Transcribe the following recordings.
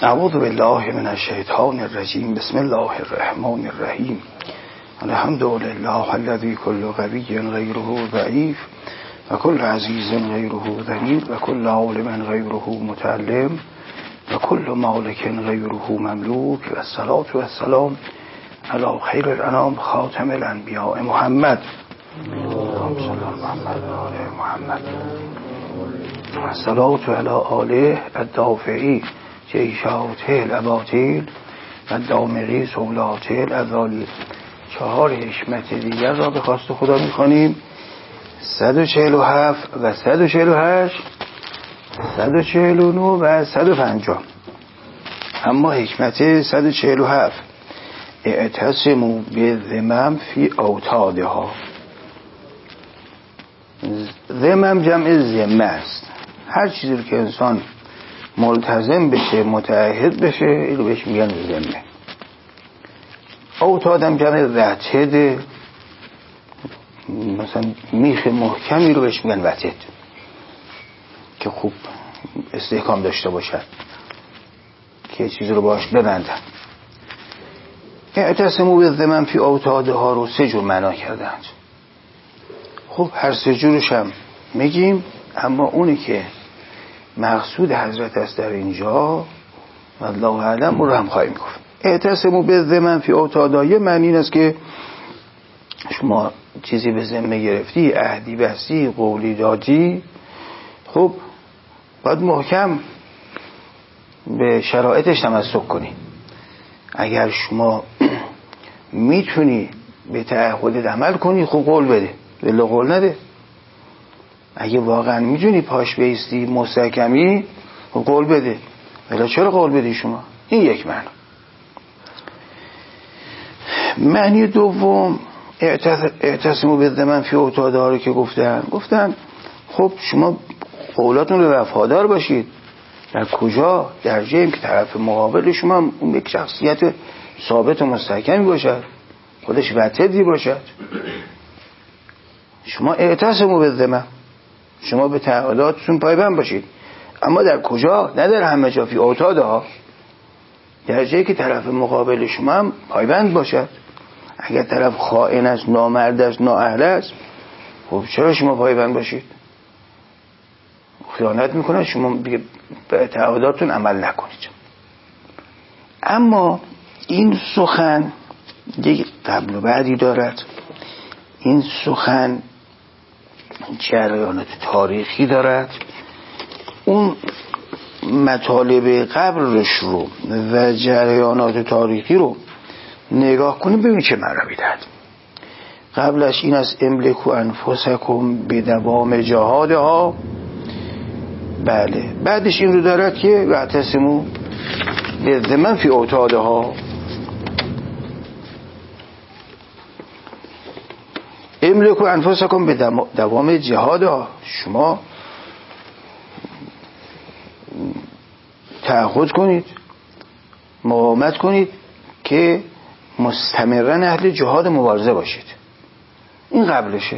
اعوذ بالله من الشیطان الرجیم. بسم الله الرحمن الرحیم. الحمد لله الذي كل قوی غیره ضعیف و کل عزیز غیره ذلیل و کل عالم غیره متعلم و کل مالک غیره مملوک و الصلاة و السلام علی خیر الانام خاتم الانبیاء محمد اللهم صل علی محمد و آل محمد و الصلاة علی آله الدافعی جیشات الاباطیل و دامغی سولات الازالیل. 4 حکمت دیگر را به خواست خدا می‌خوانیم. 147 و 148 149 و 150. اما حکمت 147: اعتصموا بالذمم فی اوتادها. ذمم جمع ذمه است. هر چیزی که انسان ملتزم بشه، متعهد بشه، اینو بهش میگن ذمه. اوتادم جمع وتد، مثلا میخ محکمی رو بهش میگن وتد که خوب استحکام داشته باشد، که چیزی رو باش ببندن. اعتصموا بالذمم فی اوتادها رو 3 جور معنا کردند. خب هر 3 جورش هم میگیم، اما اونی که مقصود حضرت است در اینجا والله اعلم اون رو هم خواهیم گفت. اعتصموا بالذمم فی اوتادها یه معنی این است که شما چیزی به ذمه گرفتی، عهدی بستی، قولی دادی، خب باید محکم به شرایطش تمسک کنی. اگر شما میتونی به تعهدت عمل کنی، خب قول بده، ولی قول نده. اگه واقعا میتونی پاش بیستی، مستحکمی، خب قول بده، ولی چرا قول بدی شما؟ این یک معنی. معنی دوم اعتصموا بالذمم فی اوتادها رو که گفتن خب شما قولاتون رو وفادار باشید. در کجا؟ در جایی که طرف مقابل شما اون یک شخصیت ثابت و مستحکمی باشد، خودش وتدی باشد. شما اعتصموا بالذمم، شما به تعهداتتون پایبند باشید. اما در کجا؟ نه در همه جا، فی اوتادها، در جایی که طرف مقابل شما هم پایبند باشد. اگر طرف خائن است، نامرد است، نااهل است، خب چرا شما پایبند باشید؟ خیانت میکنه، شما به تعهداتتون عمل نکنید. اما این سخن یک قبل و بعدی دارد. این سخن جریانات تاریخی دارد. اون مطالب قبلش رو و جریانات تاریخی رو نگاه کنیم، ببینید چه معنی دارد. قبلش این است: املکو انفسکم بدوام جهادها. بله، بعدش این رو دارد که واعتصموا بالذمم فی اوتادها. املکو انفسکم بدوام جهادها، شما تعهد کنید، مقاومت کنید که مستمرن اهل جهاد مبارزه باشید. این قبلشه.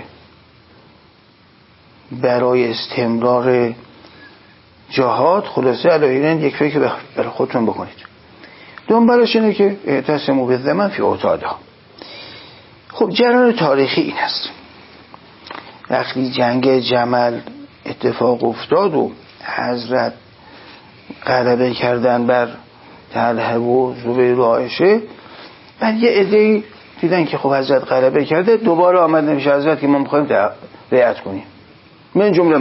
برای استمرار جهاد خلاصه علیه یک فکر برای خودتون بکنید. دنبالش اینه که اعتصموا بالذمم فی اوتادها. خب جریان تاریخی این است: وقتی جنگ جمل اتفاق افتاد و حضرت غلبه کردن بر طلحه و زبیر و عایشه، بعد یه عده‌ای دیدن که خب حضرت غلبه کرده، دوباره آمد نمیشه حضرت که ما میخوایم بیعت کنیم. من جمله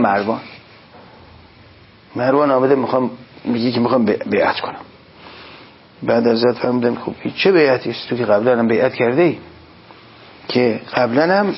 مروان آمده میگه که میخوام بیعت کنم. بعد حضرت فرمودن خب چه بیعتی است؟ تو که قبلا هم بیعت کرده ای، که قبلا هم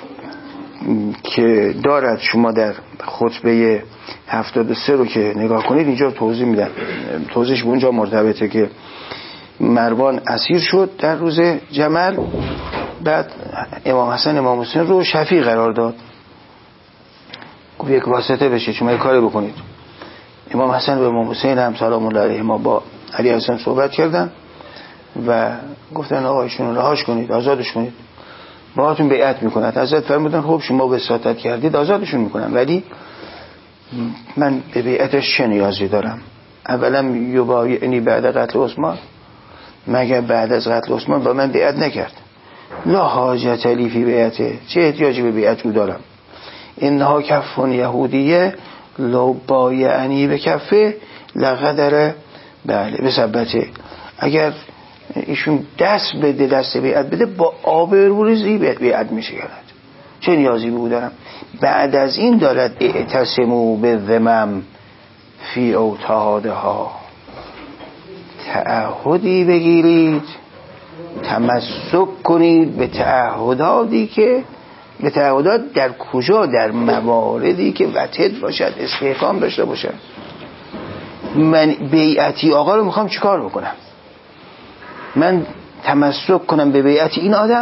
که دارد. شما در خطبه 73 رو که نگاه کنید اینجا توضیح میدن. توضیحش به اونجا مرتبطه که مروان اسیر شد در روز جمل، بعد امام حسن امام حسین رو شفیع قرار داد، گفت یک واسطه بشه، شما یک کاری بکنید. امام حسن و امام حسین هم سلام الله علیهما با علی حسن صحبت کردن و گفتن آقا ایشون رهاش کنید، آزادش کنید، باهاتون بیعت میکنند. حضرت فرمودن خب شما وساطت کردید، آزادشون میکنم، ولی من به بیعتش چه نیازی دارم؟ اولا یبایعنی بعد قتل عثمان، مگر بعد از قتل عثمان با من بیعت نکرد؟ لا حاجت لی فی بیعته، چه احتیاجی به بیعت او دارم؟ انها کفون یهودیه لو بایعنی به کفه لقدر بله به ثبته، اگر ایشون دست بده دست بیعت بده با آبروریزی بیعت میشه کرد، چه نیازی به او دارم؟ بعد از این دارد اعتصموا بالذمم فی اوتادها، تعهدی بگیرید، تمسک کنید به تعهداتی که به تعهدات در کجا؟ در مواردی که وتد باشد، استحکام داشته باشد. من بیعتی آقا رو میخوام چیکار بکنم؟ من تمسک کنم به بیعتی این آدم،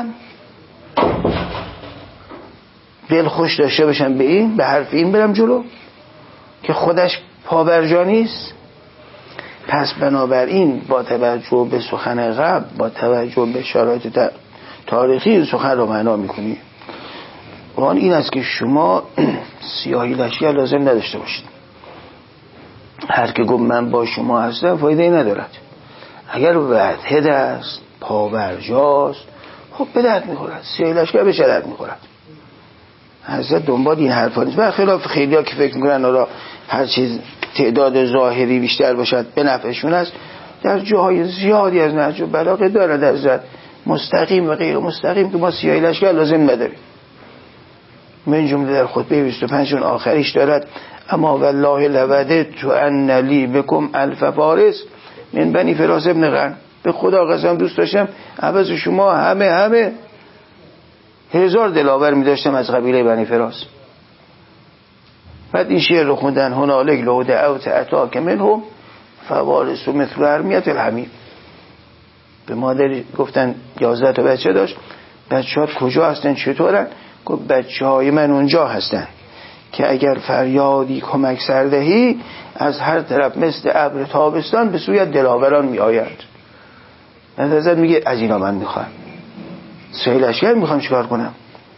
دل خوش داشته باشم به این، به حرف این برم جلو که خودش پابرجا نیست. پس بنابراین با توجه به سخن قبل، با توجه به شرایط تاریخی سخن رو معنا میکنی. وان این است که شما سیاهی لشگر لازم نداشته باشید. هر که گفت من با شما هستم فایده ندارد. اگر وحده است، پابرجاست، خب به درد میخورد، سیاهی لشگر به درد میخورد. حضرت دنبال این حرفا نیست. برخلاف خیلی ها که فکر میکنن را هر چیز تعداد ظاهری بیشتر باشد به نفعشون است، در جاهای زیادی از نهج البلاغه دارد حضرت مستقیم و غیر مستقیم که ما سیاهی لشگر لازم نداریم. من جمله در خطبه 25 آخریش دارد اما والله لوددت ان لی بکم الف فارس من بنی فراس ابن قرن، به خدا قسم دوست داشتم عوض شما همه 1000 دلاور می داشتم از قبیله بنی فراس. بعد این شعر رو خوندن هنالک لو دعوت اتاک منهم فوارس مثل ارمیت الحمیم. به مادر گفتن 11 تا بچه داشت، بچه ها کجا هستن چطورن؟ گفت بچه های من اونجا هستن که اگر فریادی کمک سردهی از هر طرف مثل ابر تابستان به سوی دلاوران می آیند. نظر میگه از اینا من میخوام سیل اشکر میخوام چیکار کنم؟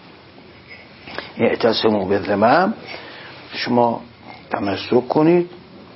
اعتصموا بالذمم، شما تمسک کنید،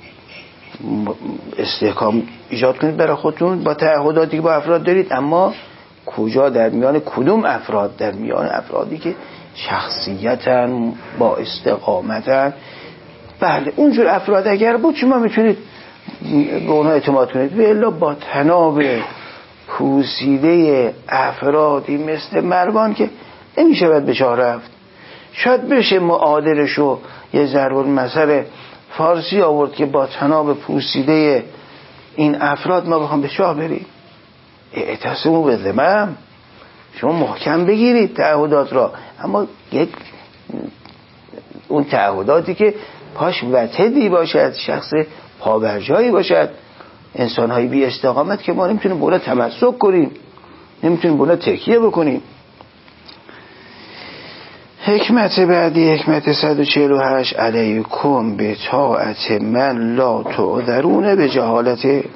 استحکام ایجاد کنید برای خودتون با تعهداتی که با افراد دارید، اما کجا؟ در میان کدوم افراد؟ در میان افرادی که شخصیتن، با استقامتن. بله اونجور افراد اگر بود شما میتونید به اونها اعتماد کنید، و الا با تناب پوسیده افرادی مثل مروان که نمیشه باید به چاه رفت. شاید بشه معادلشو یه ضرب المثل فارسی آورد که با تناب پوسیده این افراد ما بخوام به چاه بریم. اعتصموا بالذمم، شما محکم بگیرید تعهدات را، اما یک اون تعهداتی که پاش وتدی باشد، شخص پابرجایی باشد، انسان‌های بی استقامت که ما نمیتونیم به اونا تمسک کنیم، نمیتونیم به اونا تکیه بکنیم. حکمت بعدی، حکمت 148 علیکم به طاعت من لا تعذرون به جهالت.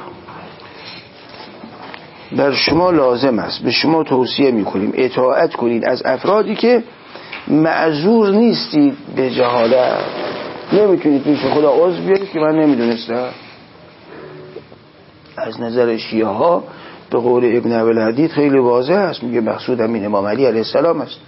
بر شما لازم است، به شما توصیه میکنیم اطاعت کنید از افرادی که معذور نیستید به جهالت. نمیتونید پیش خدا عذر بیارید که من نمیدونستم. از نظر شیعه ها به قول ابن ابوالحدید خیلی واضح است، میگه مقصود همین امام علی علیه السلام است.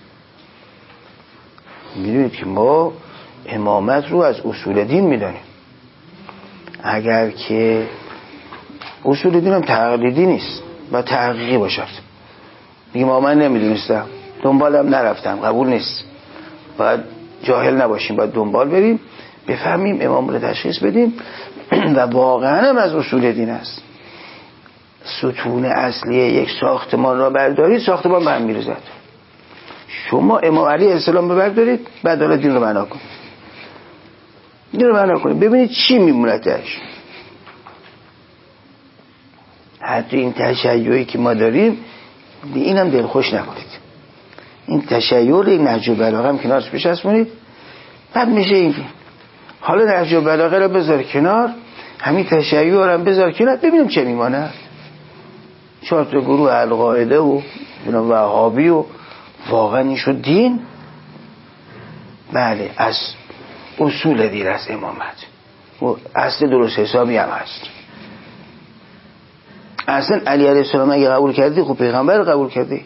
میدونید که ما امامت رو از اصول دین میدانیم، اگر که اصول دین هم تقلیدی نیست و تحقیقی باشد. میگه ما من نمیدونستم، دنبالم نرفتم، قبول نیست. باید جاهل نباشیم، باید دنبال بریم، بفهمیم، امام رو تشخیص بدیم و واقعا هم از اصول دین است. ستون اصلی یک ساختمان را بردارید، ساختمان به هم میرزد. شما امام علی السلام بردارید، بعد حالا دین رو معنا کنید، دین رو معنا کنید، ببینید چی میمونتش. حتی این تشیعی که ما داریم به اینم دلخوش نکنید. این تشیع این نهج البلاغه هم کنارش بچسبونید، بعد میشه این. حالا نهج البلاغه رو بذار کنار، همین تشیع رو هم بذار کنار، ببینیم چه میمونه. 4 تا گروه القاعده و وهابی و واقعا این شد دین. بله از اصول دین است امامت. و اصل درست حسابی هم هست. اصلا علی علیه السلام اگه قبول کردی خب پیغمبر رو قبول کردی،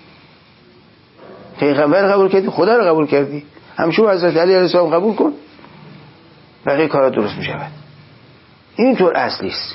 پیغمبر رو قبول کردی، خدا رو قبول کردی، همشون حضرت علی علیه السلام قبول کن، بقیه کارا درست می شود. اینطور اصلی است.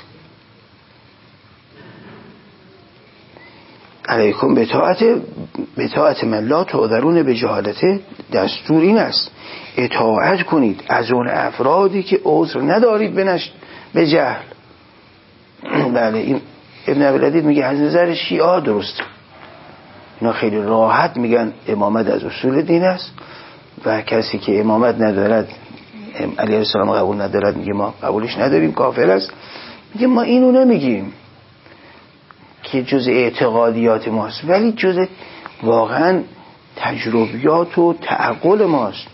علیکم به طاعت من لا تعذرون به جهالته، دستور این است اطاعت کنید از اون افرادی که عذر ندارید به جهل. بله، این ابن ابی‌العدید میگه از نظر شیعه درست، اینا خیلی راحت میگن امامت از اصول دین است و کسی که امامت ندارد، علیه السلام قبول ندارد، میگه ما قبولش نداریم، کافر است. میگه ما اینو نمیگیم که جز اعتقادیات ماست، ولی جز واقعا تجربیات و تعقل ماست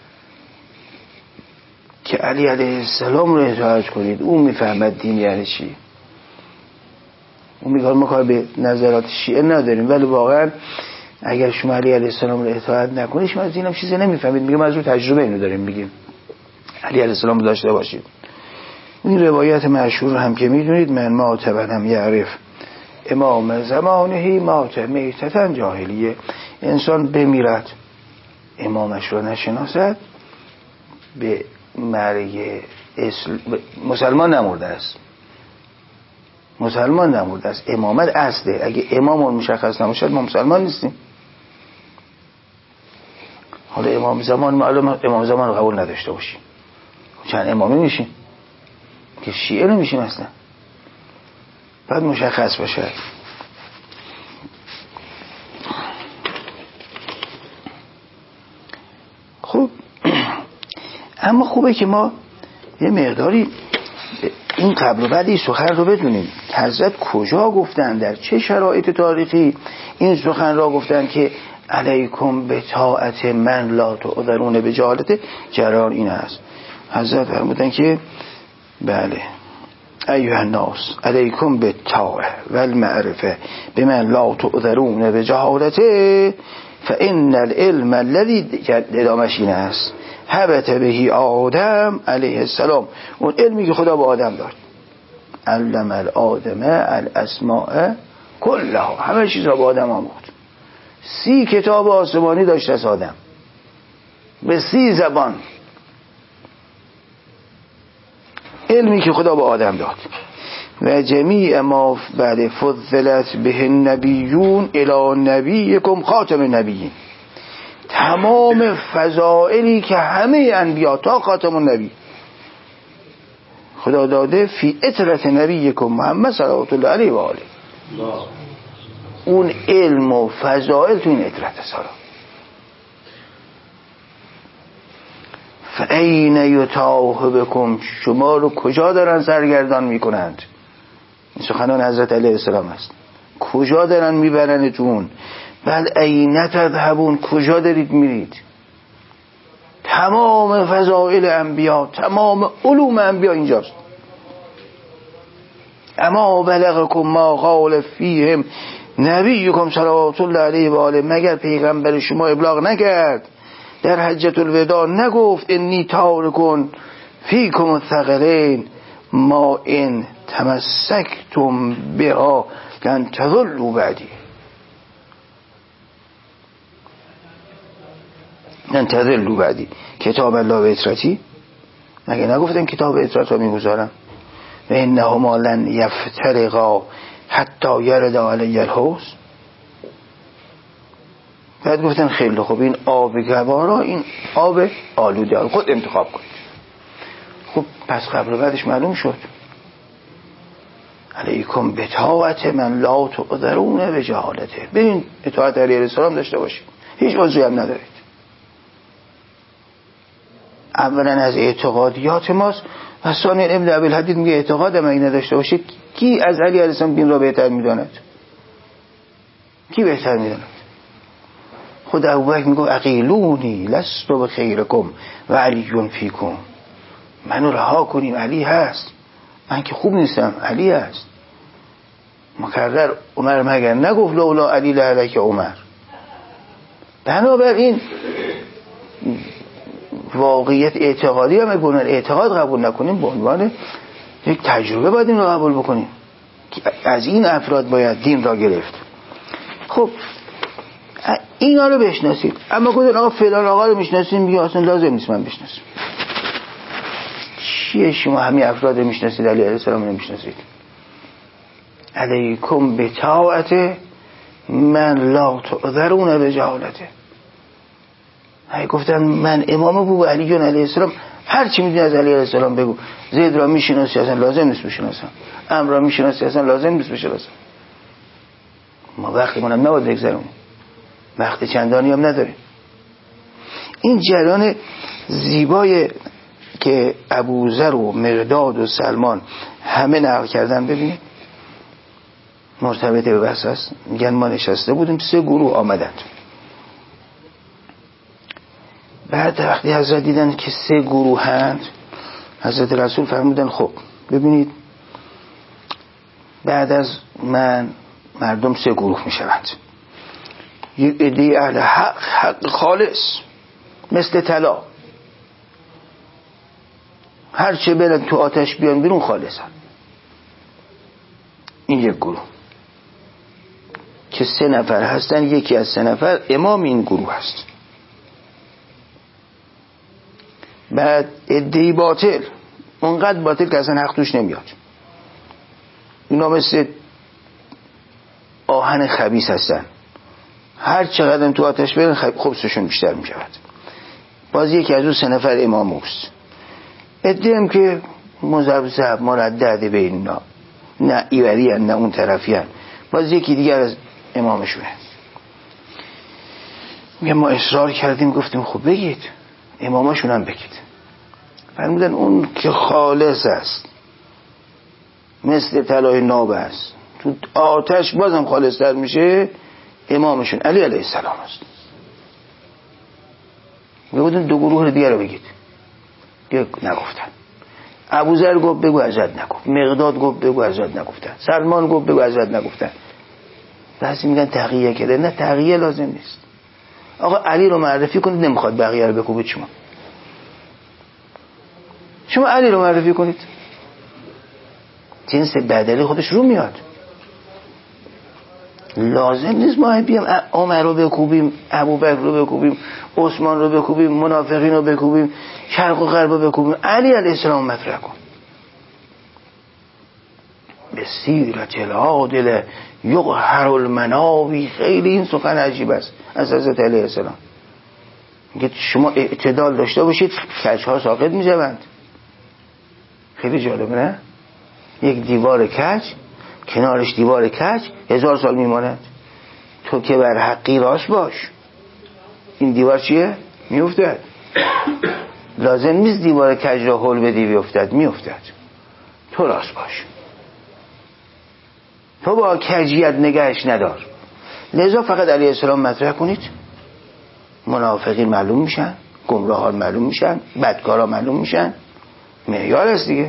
که علی علیه السلام رو اطاعت کنید. اون میفهمد دین یعنی چی. اون میگه ما کار به نظرات شیعه نداریم، ولی واقعا اگر شما علی علیه السلام رو اطاعت نکنید شما از دینم چیزی نمیفهمید. میگه ما از اون تجربه اینو داریم میگیم علی علیه السلام رو داشته باشید. این روایت مشهور هم که میدونید، من ما تبنم یعرف امام زمانهی مات میتتن جاهلیه، انسان بمیرد امامش رو نشناسد به مرگ مسلمان نمورده است، مسلمان نمورده است. امامت اصله، اگه امامون مشخص نموشد ما مسلمان نیستیم. حالا امام زمان معلوم امام زمان رو قبول نداشته باشیم، چند امامی میشیم که شیعه نمیشیم اصلا، باید مشخص باشه. خب اما خوبه که ما یه مقداری این قبل و بعد این سخن رو بدونیم. حضرت کجا گفتن، در چه شرایط تاریخی این سخن را گفتن که علیکم به طاعت من لا تعذرون به جهالته؟ جریان این است. حضرت فرمودن که بله ایها الناس علیکم به طاعه و المعرفه به من لا تعذرون به جهالته فان العلم الذي ادامش این است هبت بهی آدم علیه السلام، اون علمی که خدا به آدم داد، علم الآدم الاسماء کلها، همه چیز را به آدم آموخت. 30 کتاب آسمانی داشت از آدم به 30 زبان، علمی که خدا به آدم داد. و جمیع ما بعد فضلت به النبیون الی نبیکم خاتم النبیین، تمام فضائلی که همه انبیا تا خاتم النبی خدا داده فی اطرت نبیکم محمد صلوات الله علیه و آله، اون علم و فضائل تو این اطرت سلام. فاین یتاه بکم، شما رو کجا دارن سرگردان میکنند؟ این سخنان حضرت علیه السلام است. کجا دارن میبرنتون؟ بل این تذهبون، کجا دارید میرید؟ تمام فضائل انبیا، تمام علوم انبیا اینجاست. اما بلغکم ما قال فیهم نبیکم صلوات الله علیه و آله، مگر پیغمبر شما ابلاغ نکرد در حجة الوداع نگفت انی تارکون فیکم الثقلین ما ان تمسکتم بها لن تضلوا بعدی، لن تضلوا بعدی، کتاب الله و اطرتی، مگه نگفتن کتاب اطرت رو میگذارم؟ و انهما لن یفترقا حتی یرد علی الحوض. بعد گفتن خیلی خوب این آب گوارا، این آب آلوده، خود انتخاب کنید. خب پس قبل و بعدش معلوم شد علیکم به طاعت من لا تعذرون به جهالته. ببین اطاعت علیه السلام داشته باشید، هیچ عذری هم ندارید. اولا از اعتقادیات ماست و ثانیا ابن ابی‌الحدید میگه اعتقاد من نداشته باشید کی از علی علیه السلام دین را بهتر میداند؟ کی بهتر میداند؟ خود ابوبکر میگه اقیلونی لست بخیرکم و علی فیکم، منو رها کنیم علی هست، من که خوب نیستم، علی هست. مکرر عمر مگر نگفت لولا علی لهلک عمر؟ بنابراین واقعیت اعتقادی هم اگه اعتقاد قبول نکنیم به عنوان یک تجربه باید این رو قبول بکنیم که از این افراد باید دین را گرفت. خب اینا رو بشناسید. اما گفتن آقا فلان آقا رو میشناسید، میگه اصلا لازم نیست من بشناسم. چیه شما همین افراد رو میشناسید علیه السلام رو نمیشناسید؟ علیکم به طاعت من لا تعذرون به جهالته. هی گفتن من امام ابو علی جون علیه السلام، هر چی میدونی از علیه السلام بگو. زید را میشناسی اصلا لازم نیست بشناسم، امر را میشناسی اصلا لازم نیست بشناسم. ما وقتمون هم نباید بگذرونیم، وقت چندانی هم نداریم. این جریان زیبای که ابوذر و مقداد و سلمان همه نقل کردن ببینید مرتبط به بحث است. میگن ما نشسته بودیم 3 گروه آمدند. بعد وقتی حضرت دیدن که 3 گروه هند، حضرت رسول فرمودن خب ببینید بعد از من مردم 3 گروه میشوند. یک عده اهل حق خالص مثل طلا، هر چه برن تو آتش بیان بیرون خالصن. این یک گروه که 3 نفر هستن، یکی از 3 نفر امام این گروه هست. بعد عده باطل، اونقدر باطل که اصلا حق توش نمیاد، اینا مثل آهن خبیث هستن، هر چقدر تو آتش برن خبثشون بیشتر می شود. باز یکی از اون 3 نفر امام اوست. عده هم که مذبذب مردد بینا، نه ایوری هن نه اون طرفی هن، باز یکی دیگر از امامشونه. میگه ما اصرار کردیم گفتیم خب بگید امامشون هم بگید. فرمودن اون که خالص است مثل طلای ناب است، تو آتش بازم خالص تر میشه، امامشون علی علیه السلام است. میگفتن 2 گروه دیگر رو بگید. نگفتن. ابوذر گفت بگو حضرت نگفت، مقداد گفت بگو حضرت نگفتن، سلمان گفت بگو حضرت نگفتن. بعضی میگن تقیه کرده. نه تقیه لازم نیست. آقا علی رو معرفی کنید، نمیخواد بقیه رو بکوبید. شما علی رو معرفی کنید، جنس بدلی خودش رو میاد. لازم نیست ما بیام عمر رو بکوبیم، ابوبکر رو بکوبیم، عثمان رو بکوبیم، منافقین رو بکوبیم، شرق و غرب رو بکوبیم. علی علیه السلام مطرح کن. به سیرت العادل یقهر المناوی. خیلی این سخن عجیب است از حضرت علیه السلام. میگه شما اعتدال داشته باشید کج‌ها ساقط میشوند. خیلی جالبه نه؟ یک دیوار کج، کنارش دیوار کج 1000 سال میماند. تو که بر حقی راست باش، این دیوار چیه؟ میافتد. لازم نیست دیوار کج را هل بدی بیافتد، میافتد. تو راست باش، تو با کجیت نگهش ندار. لذا فقط علیه السلام مطرح کنید، منافقین معلوم میشن، گمراهان معلوم میشن، بدکارا معلوم میشن. معیار است دیگه.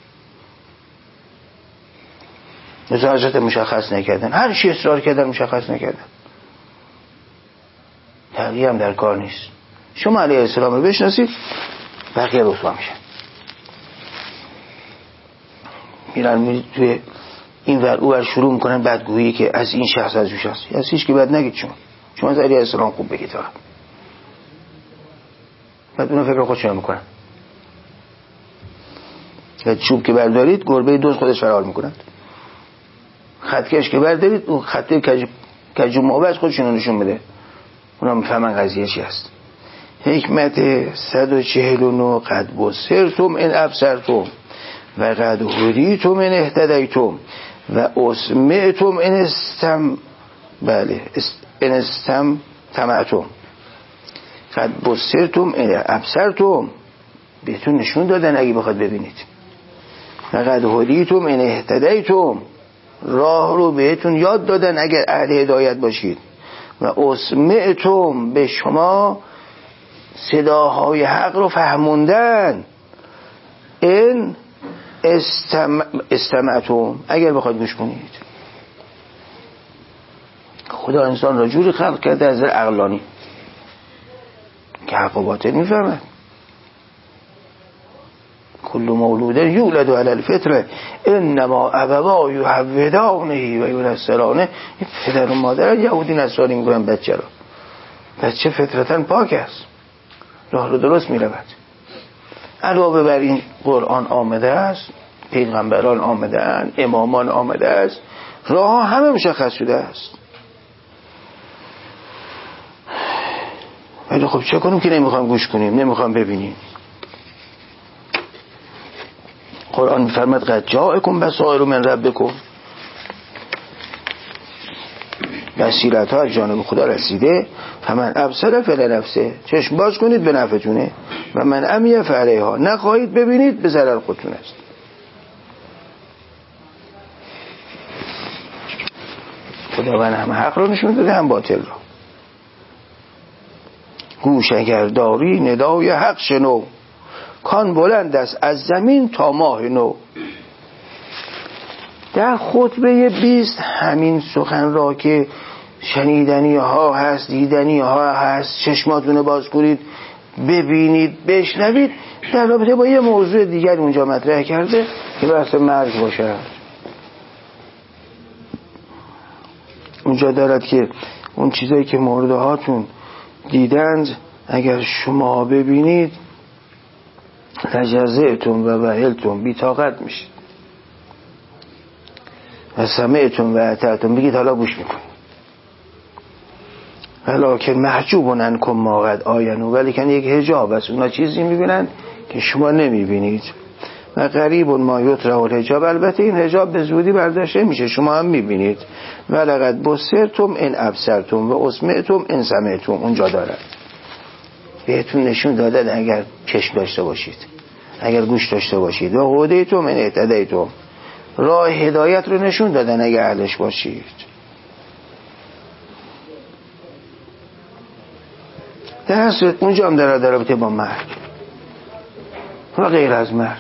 حضرت مشخص نکردن، هر چی اصرار کردن مشخص نکردن. تغییر هم در کار نیست. شما علیه السلام رو بشناسید، بقیه رسوا میشن. میرن توی این ور او ور شروع میکنن بدگویی که از این شخص از اون شخص. از هیچ که بد نگید. شما از علیه السلام خوب بگید. بعد اونو فکر خودشون میکنن. چوب که بردارید گربه دوز خودش فرار میکنند. خطکش که بردارید اون خطه کج و معوج خودشون نشون میده. اونا میفهمن قضیه چی هست. حکمت 149 قد بصرتم ان ابصرتم و قد هدیتم ان اهتدیتم و اسمعتم ان استمتعتم. قد بصرتم ان ابصرتم، بهتون نشون دادن اگه بخواد ببینید. و قد هدیتم ان اهتدیتم، راه رو بهتون یاد دادن اگر اهل هدایت باشید. و اسمعتم، به شما صداهای حق رو فهموندن. این استمعتم، اگر بخواید گوش کنید. خدا انسان را جوری خلق کرده از نظر عقلانی که حق و باطل میفهمد. کل مولود یولد علی الفطره انما ابواه یهودانه و ینصرانه. این پدر و مادر یهودی نصرانی میکنن بچه رو. بچه فطرتاً پاک است، راه رو درست میرود. علاوه بر این قرآن آمده است، پیغمبران آمده اند، امامان آمده است، راه همه مشخص شده است. ولی خب چه کنیم که نمیخوام گوش کنیم، نمیخوام ببینیم. قرآن میفرماد قد جاءکم بصائر من ربکم، بصیرت ها از جانب خدا رسیده. فمن ابصر فلنفسه، چشم باز کنید به نفعتونه، و من عمی فعلیها، نخواهید ببینید به ضرر خودتون است. خداوند هم حق رو نشون داده هم باطل رو. گوش اگر داری ندای حق شنو، کان بلند است از زمین تا ماه نو. در خطبه 20 همین سخن را که شنیدنی ها هست، دیدنی ها هست، چشماتون باز کنید ببینید بشنوید، در رابطه با یه موضوع دیگر اونجا مطرح کرده که بحث مرگ باشه. اونجا دارد که اون چیزایی که مرده هاتون دیدند اگر شما ببینید لجزعتون و وهلتون، بی‌طاقت میشید، و سمعتون و اطعتون، بگید حالا گوش میکنید. ولکن محجوبون عنکم ما قد آینوا، ولی که یک حجاب است، اونا چیزی میبینن که شما نمیبینید. و قریب ما یطرح الحجاب، البته این حجاب به زودی برداشته میشه، شما هم میبینید. ولقد بصرتم ان ابصرتم و اسمعتم ان سمعتم، اونجا دارد بهتون نشون داده اگر چشم داشته باشید، اگر گوش داشته باشید. و هدیتم ان اهتدیتم، راه هدایت رو نشون دادن اگر اهلش باشید. در اصل اونجا هم در رابطه با مرگ و غیر از مرگ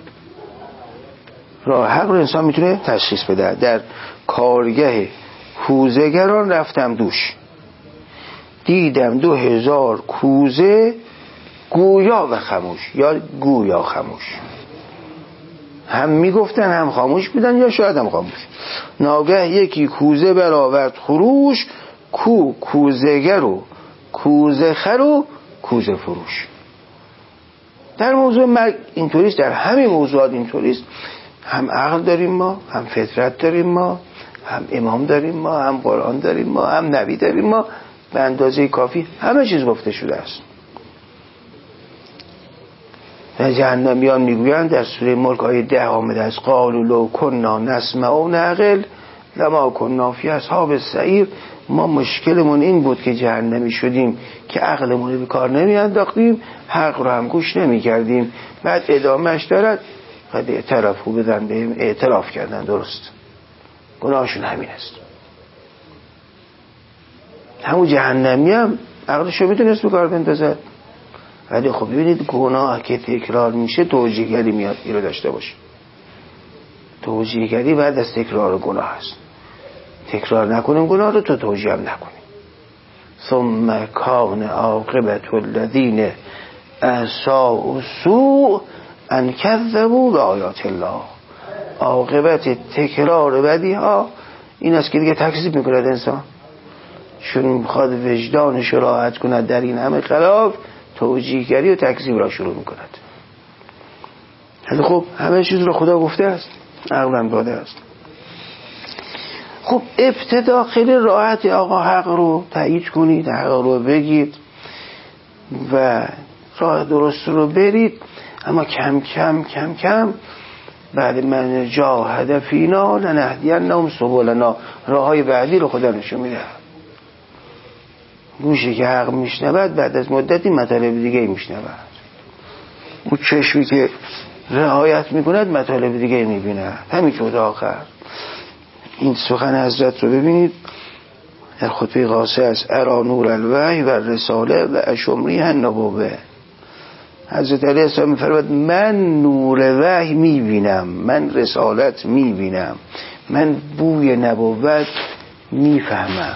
راه حق رو انسان میتونه تشخیص بده. در کارگه کوزه‌گران رفتم دوش، دیدم 2000 کوزه گویا و خموش، یا گویا خموش، هم میگفتن هم خاموش بودن، یا شاید هم خاموش. ناگه یکی کوزه برآورد خروش، کو کوزه‌گر و کوزه خر و کوزه فروش. در موضوع مرگ اینطوریست، در همین موضوعات اینطوریست. هم عقل داریم ما، هم فطرت داریم ما، هم امام داریم ما، هم قرآن داریم ما، هم نبی داریم ما، به اندازه کافی همه چیز گفته شده است. و جهنمیان میگویند در سوره ملک آیه 10 آمده است قالوا لو کنا نسمع و نعقل لما کنا فی اصحاب السعیر. ما مشکلمون این بود که جهنمی شدیم که عقلمون رو به کار نمی انداختیم، حق رو هم گوش نمی کردیم. بعد ادامهش دارد قد اعترافو بدن بهم، اعتراف کردن، درست گناهشون همین است. همون جهنمی هم عقلشو میتونست به کار بندازد، ولی خب ببینید گناه که تکرار میشه توجیهگری میاد رو داشته باشه. توجیهگری بعد از تکرار گناه است. تکرار نکنیم گناه رو تو توجیه هم نکنیم. ثم کان عاقبت الذین اساءوا السوء ان کذبوا بآیات الله. عاقبت تکرار بدی ها این است که دیگه تکذیب میکند انسان، چون میخواد وجدانش راحت کند در این همه خلاف، توجیهگری و تکذیب را شروع میکند. خب همه چیز رو خدا گفته است، عقلم داده است. خب ابتدا خیلی راحت آقا حق رو تایید کنید، حق رو بگید و راه درست رو برید، اما کم کم کم کم بعد من جاهد فینا لنهدینهم سبلنا، راههای بعدی رو خدا نشون میده. گوشی که حق میشنود بعد از مدتی مطالب دیگه میشنود، اون چشمی که رعایت میکند مطالب دیگه میبیند. همین که آخر این سخن حضرت رو ببینید در خطبه قاصه است ارا نور الوحی و رساله و اشمری النبوه. حضرت علیه السلام میفرماید من نور وحی میبینم، من رسالت میبینم، من بوی نبوت میفهمم.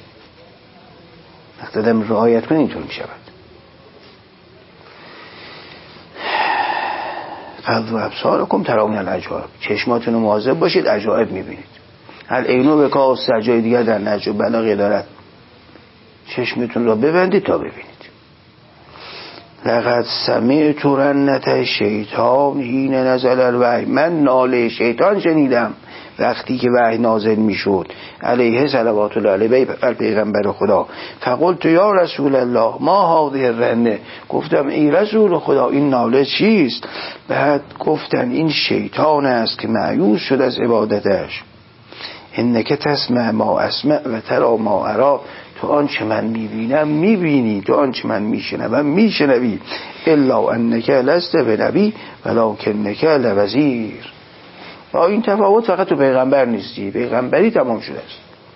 وقتی آدم رعایت کنه اینطور میشود. غضوا ابصارکم ترون العجائب، چشماتون رو مواظب باشید عجایب میبینید. هل عینو به کاس، جای دیگر در نهج بلاغه دارد چشمتون رو ببندید تا ببینید. لقد سمعت رنة شیطان حین نزل الوحی، من ناله شیطان شنیدم وقتی که وحی نازل میشد علیه صلوات الله علیه بر پیغمبر خدا. فقلت یا رسول الله ما هذه الرنه، گفتم ای رسول خدا این ناله چیست؟ بعد گفتن این شیطان است که مایوس شد از عبادتش. انک تسمع ما اسمع و ترا ما ارا، تو آنچه من میبینم میبینی، تو آنچه من میشنوم میشنوی. الا انک لست بنبی ولکنک لوزیر. با این تفاوت فقط تو پیغمبر نیستی، پیغمبری تمام شده است.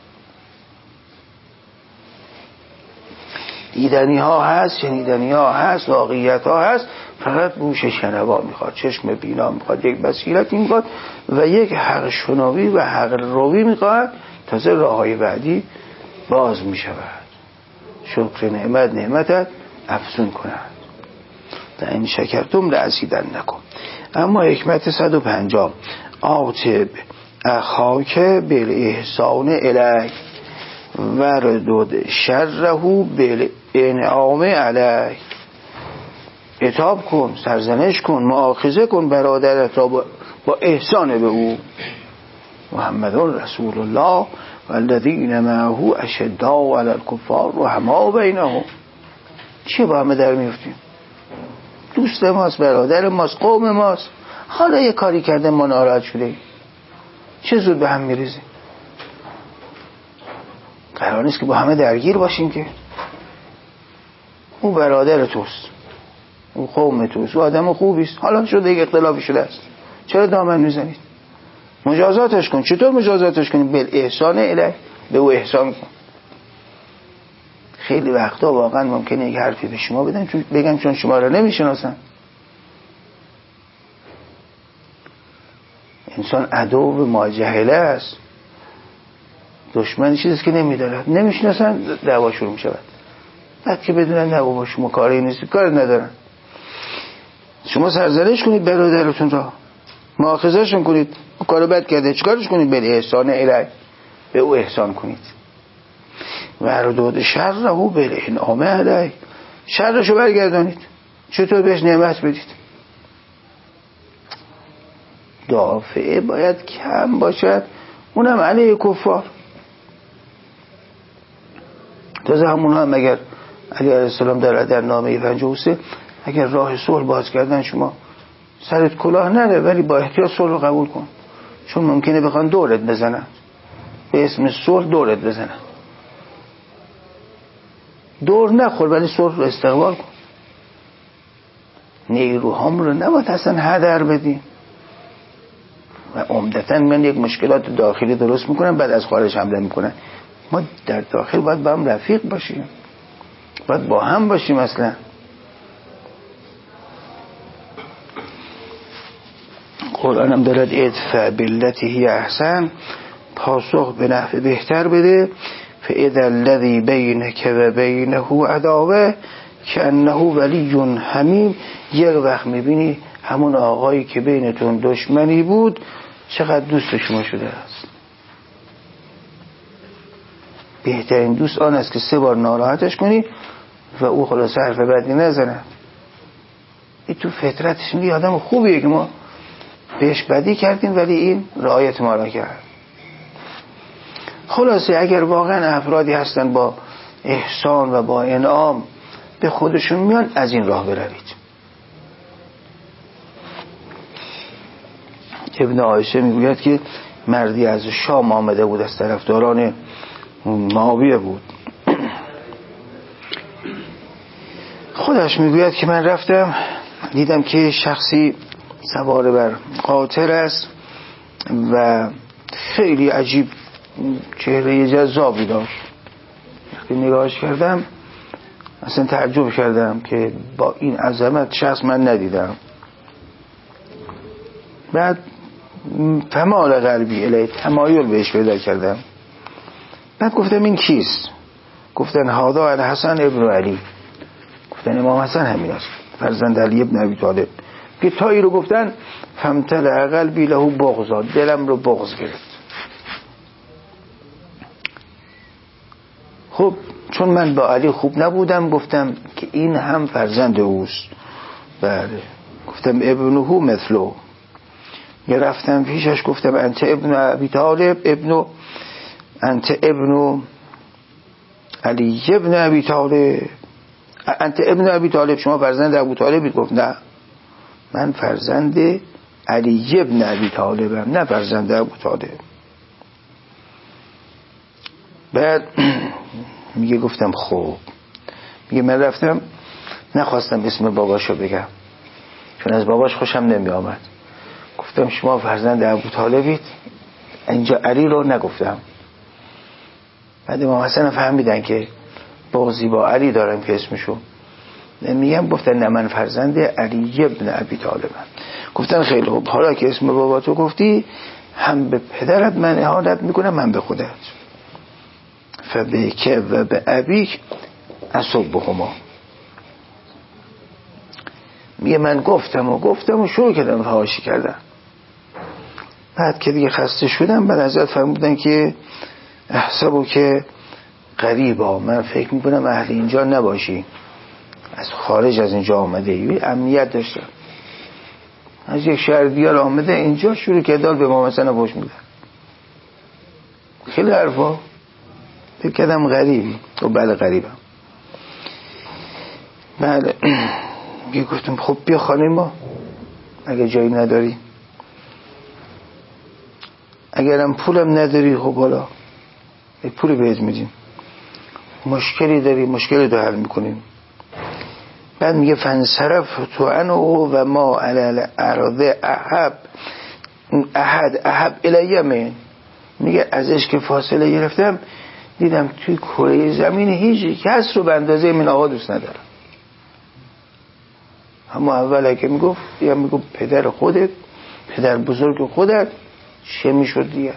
دیدنی ها هست، شنیدنی ها هست، واقعیت ها هست، فقط گوش شنوا میخواد، چشم بینا میخواد، یک بصیرتی میخواد و یک حق شنوی و حق روی میخواد. تازه راه های بعدی باز میشود. شکر نعمتت افزون کند. و این شکرتم لأزیدنکم. اما حکمت 150 عاتب اخاک بالاحسان الیک وردد شره بالانعام علیک. عتاب کن، سرزنش کن، مؤاخذه کن برادرت را با احسان به او. محمد رسول الله والذین معه اشداء علی الکفار رحماء بینهم. چه با همه در میفتیم؟ دوست ماست، برادر ماست، قوم ماست. حالا یه کاری کرده ما ناراحت شده، چه زود به هم میریزیم؟ قرار نیست که با همه درگیر باشیم که. او برادر توست، او قوم توست، او آدم خوبیست، حالا شده یک اختلافی شده است، چرا دامن میزنید؟ مجازاتش کن. چطور مجازاتش کنیم؟ بالاحسان الیه، به او احسان کن. خیلی وقتا واقعا ممکنه یک حرفی به شما بگم چون شما را نمیشناسم. انسان عدو ما جهله است، دشمن چیزی که نمیدارد، نمیشناسن، دعوا شروع میشود. بعد که بدونن نه با شما کاری نیست، کار ندارن، شما سرزنش کنید برادرتون را، مؤاخذه‌شون کنید، کارو بد کرده، چیکارش کنید؟ به احسان الیه، به او احسان کنید. و ردود شره بالانعام علیه، شرشو برگردانید. چطور بهش نعمت بدید؟ دافعه باید کم باشد، اونم علیه کفار. تازه همون هم اگر علی علیه السلام در نامه 53 اگر راه صلح باز کردن شما سرت کلاه نره، ولی با احتیاط صلح رو قبول کن، چون ممکنه بخوان دورت بزنن، به اسم صلح دورت بزنن. دور نخور ولی صلح رو استقبال کن. نیروهام رو نباید اصلا هدر بدیم. و عمدتاً من یک مشکلات داخلی درست میکنم، بعد از خارج حمله میکنن. ما در داخل باید با هم رفیق باشیم، باید با هم باشیم. اصلا قرآن هم دارد ادفع بالتی هی احسن، پاسخ به نحو بهتر بده. فاذا الذی بینک و بینه عداوه کانه ولی حمیم. یک وقت میبینی همون آقایی که بینتون دشمنی بود چقدر دوست شما شده است. بهترین دوست آن است که 3 بار ناراحتش کنی و او خلاص حرف بدی نزنه. این تو فطرتش میگه آدم خوبیه که ما بهش بدی کردیم ولی این رعایت ما را کرد. خلاصه اگر واقعا افرادی هستن با احسان و با انعام به خودشون میان، از این راه بروید. ابن عایشه میگوید که مردی از شام آمده بود، از طرفداران معاویه بود. خودش میگوید که من رفتم دیدم که شخصی سوار بر قاطر است و خیلی عجیب چهره جذابی داشت. وقتی نگاهش کردم اصلا تعجب کردم که با این عظمت شخص من ندیدم. بعد تمایل قلبی الیه، تمایل بهش پیدا کردم. بعد گفتم این کیست؟ گفتن هذا الحسن ابن علی. گفتن امام حسن همین است، فرزند علی ابن ابی طالب. که تایی رو گفتن فمتلأ قلبی له بغضا، دلم رو بغض گرفت. خب چون من با علی خوب نبودم گفتم که این هم فرزند اوست. بله گفتم ابنه مثلو. یه رفتم پیشش گفتم انت ابن ابی طالب انت ابن علی ابن ابی طالب، انت ابن ابی طالب، شما فرزند ابو طالبید. گفت نه من فرزند علی ابن ابی طالبم، نه فرزند ابو طالب. بعد میگه گفتم خوب. میگه من رفتم نخواستم اسم باباشو بگم چون از باباش خوشم نمی آمد. گفتم شما فرزند ابو طالبید، اینجا علی رو نگفتم. بعد امام حسن فهمیدن که بغضی با علی دارم که اسمشو میگم. گفتن نه من فرزند علی ابن ابی طالبم. گفتن خیلی خوب، حالا که اسم بابا تو گفتی هم به پدرت من اهانت میکنم من به خودت. فبیک و به ابیک اصبهما. میگه من گفتم و شروع کردم فحاشی کردم. بعد که دیگه خسته شدم بعد ازت فرمودن که احسبو که غریبا، من فکر میکنم اهل اینجا نباشی، از خارج از اینجا آمده ای. امنیت داشتم از یک شهر دیگر آمده اینجا شروع که دال به ما مثلا پشت میدن خیلی حرفا. فکر کردم غریبی. و بله غریبم. بله میگه گفتم خب بیا خانه ما اگه جایی نداری، اگرم پولم نداری خب حالا پول بهت میدیم، مشکلی داری مشکلی رو حل میکنیم. بعد میگه فنصرف تو انو و ما علی اراضی احب الیمه. میگه ازش که فاصله گرفتم دیدم توی کره زمین هیچ کس رو به اندازه من آقا دوست ندارم. اما اول که میگفت یا میگفت پدر خودت، پدر بزرگ خودت، چه میشد دیگه؟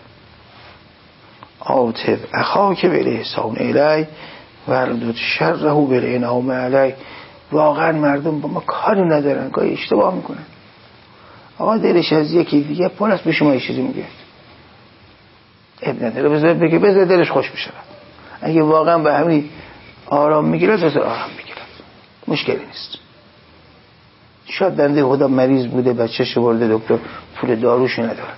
عاطف اخاک بالاحسان الی وردد شره بالانعام علی. واقعا مردم با ما کاری ندارن، گاهی اشتباه میکنن. آقا دلش از یکی دیگه پر است به شما چیزی میگه اب نداره، بذار دلش خوش بشه. اگه واقعا به همین آرام میگیره بذار آرام میگیره، مشکلی نیست. شاید بنده خدا مریض بوده بچه‌ش برده دکتر پول داروش ندارد،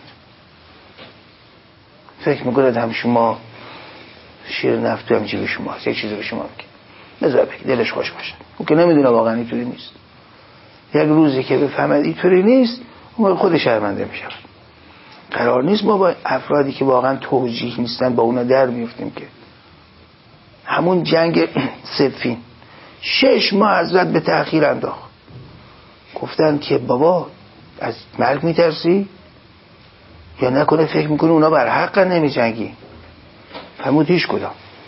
فکر میکنه هم شما شیر نفت هم چی به شما یک چیزی به شما میگه، بذار بگی دلش خوش باشه. اون که نمیدونه واقعا اینطوری نیست. یک روزی که بفهمد اینطوری نیست اون خود شرمنده میشه. قرار نیست ما با افرادی که واقعا توجیه نیستن با اونا در میفتیم. که همون جنگ صفین 6 ماه حضرت به تأخیر انداخت. گفتن که بابا از مرگ میترسی یا نکنه فکر میکنی اونا بر حق نمی جنگی؟ فرمود هیچ کدام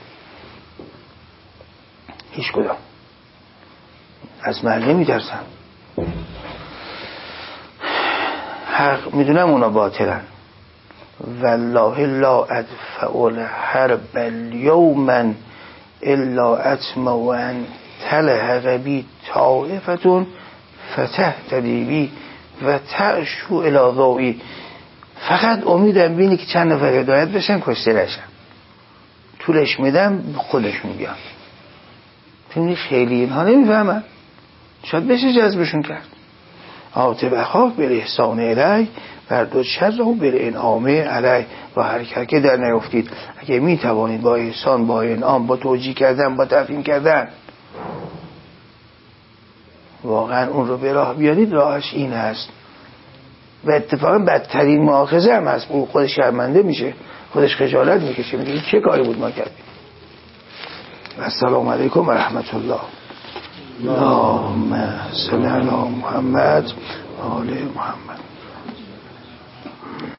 از مرگ نمیترسن. حق میدونم اونا باطلن. والله لا ادفع الحرب اليوم الا اطمع ان تلحق بی طائفة فتهتدی بی و تعشو الی ضوئی. فقط امیدم بینی که چند نفر هدایت بشن کشته نشن. طولش میدم خودشون بیان. چون خیلی اینها نمیفهمن، شاید بشه جذبشون کرد. عاطف اخاک بالاحسان الی وردد شره بالانعام علی. و هر که در نیفتید اگه میتوانید با احسان، با انعام، با توجیه کردن، با تفهیم کردن واقعا اون رو به راه بیارید، راهش این هست. و اتفاقا بدترین مؤاخذه هم هست. اون خودش شرمنده میشه، خودش خجالت میکشه، میگه چه کاری بود ما کردیم. السلام علیکم و رحمت الله. اللهم صل علی محمد و آل محمد.